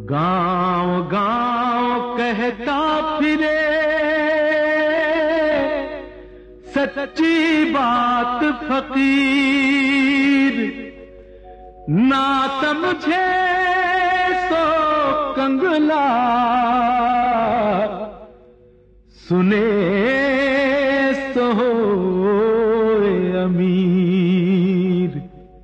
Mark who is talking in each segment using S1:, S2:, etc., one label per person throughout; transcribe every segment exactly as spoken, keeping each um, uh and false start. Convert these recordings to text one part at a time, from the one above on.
S1: गांव गांव कहता फिरे सच्ची बात फकीर, ना समझे सो कंगला, सुने सो अमीर।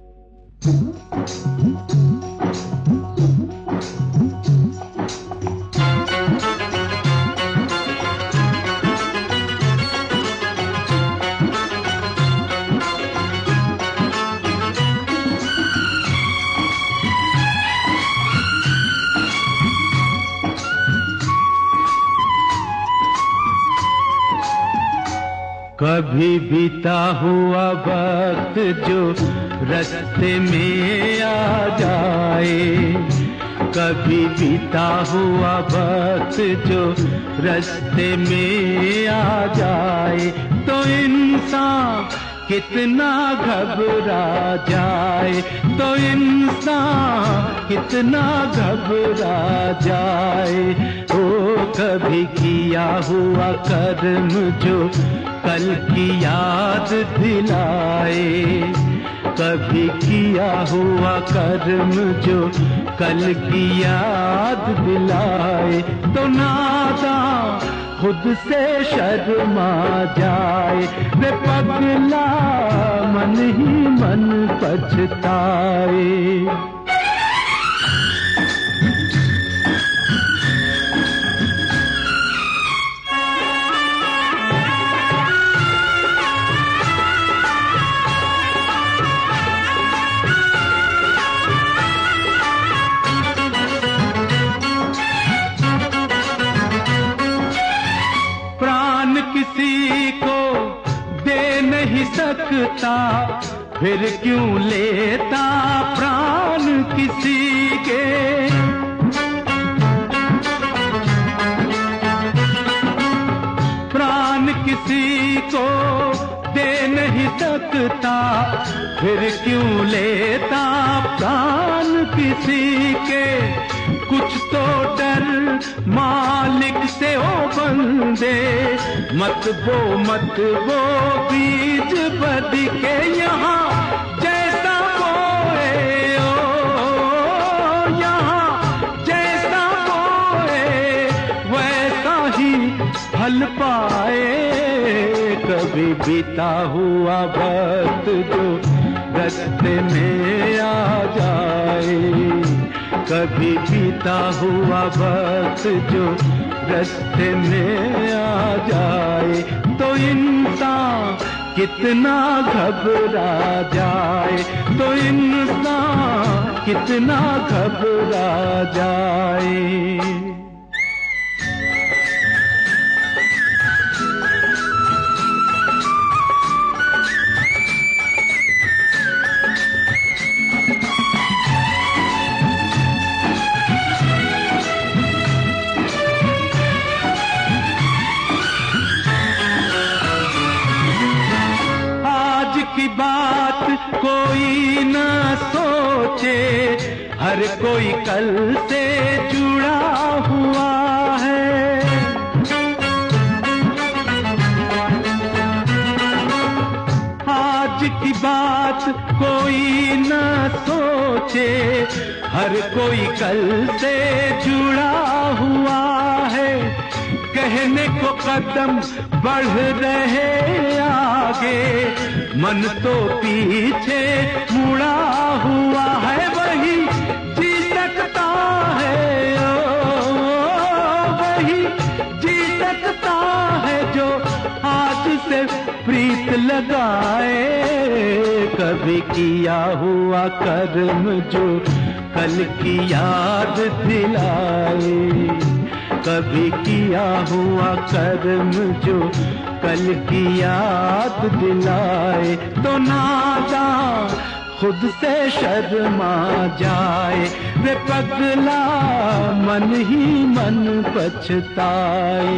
S1: कभी बीता हुआ वक्त जो रास्ते में आ जाए, कभी बीता हुआ वक्त जो रास्ते में आ जाए, तो इंसान कितना घबरा जाए, तो इंसान कितना घबरा जाए। ओ कभी किया हुआ कर्म जो कल की याद दिलाए, कभी किया हुआ कर्म जो कल की याद दिलाए, तो नादान खुद से शर्मा जाए। वे पगला मन ही मन पछताए। किसी को दे नहीं सकता, फिर क्यों लेता प्राण किसी के। प्राण किसी को दे नहीं सकता, फिर क्यों लेता प्राण किसी के। कुछ तो डर मालिक से ओ बंदे, मत बो मत बो बीज बद के। यहाँ जैसा बोए ओ, यहाँ जैसा बोए वैसा ही फल पाए। कभी बीता हुआ वक्त जो रास्ते में आ जाए, कभी बीता हुआ वक्त जो रास्ते में आ जाए, तो इंसान कितना घबरा जाए, तो इंसान कितना घबरा जाए। की बात कोई न सोचे, हर कोई कल से जुड़ा हुआ है। आज की बात कोई न सोचे, हर कोई कल से जुड़ा हुआ है। कहने को कदम बढ़ रहे आगे, मन तो पीछे मुड़ा हुआ है। वही जी सकता है ओ, वही जी सकता है जो आज से प्रीत लगाए। कभी किया हुआ कर्म जो कल की याद दिलाए, कभी किया हुआ कर्म जो कल की याद दिलाए, तो नादान खुद से शर्मा जाए। वे पगला मन ही मन पछताए।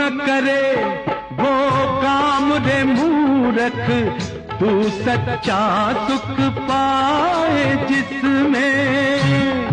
S1: न करे वो काम रे मूर्ख, तू सच्चा सुख पाए जिसमें।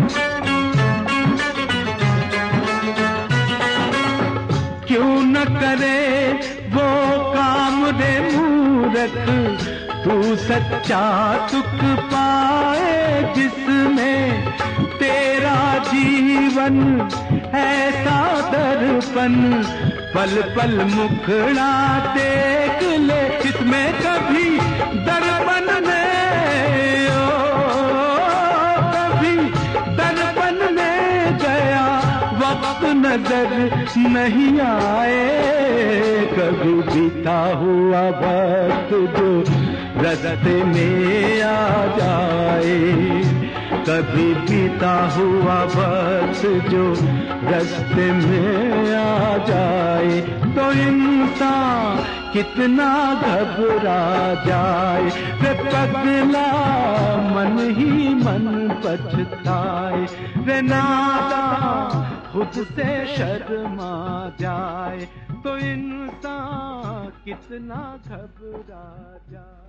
S1: क्यों न करे वो काम रे मूर्ख, तू सच्चा सुख पाए जिसमें। तेरा जीवन ऐसा दर्पण, पल पल मुखड़ा देख ले, इसमें कभी दर्पण में ओ कभी दर्पण में गया वक्त नजर नहीं आए। कभी बीता हुआ वक्त जो रास्ते में आ जाए, कभी बीता हुआ वक्त जो रास्ते में आ जाए, तो इंसान कितना घबरा जाए। रे पगला मन ही मन पछताए, रे नादा खुद से शर्मा जाए, तो इंसान कितना घबरा जाए।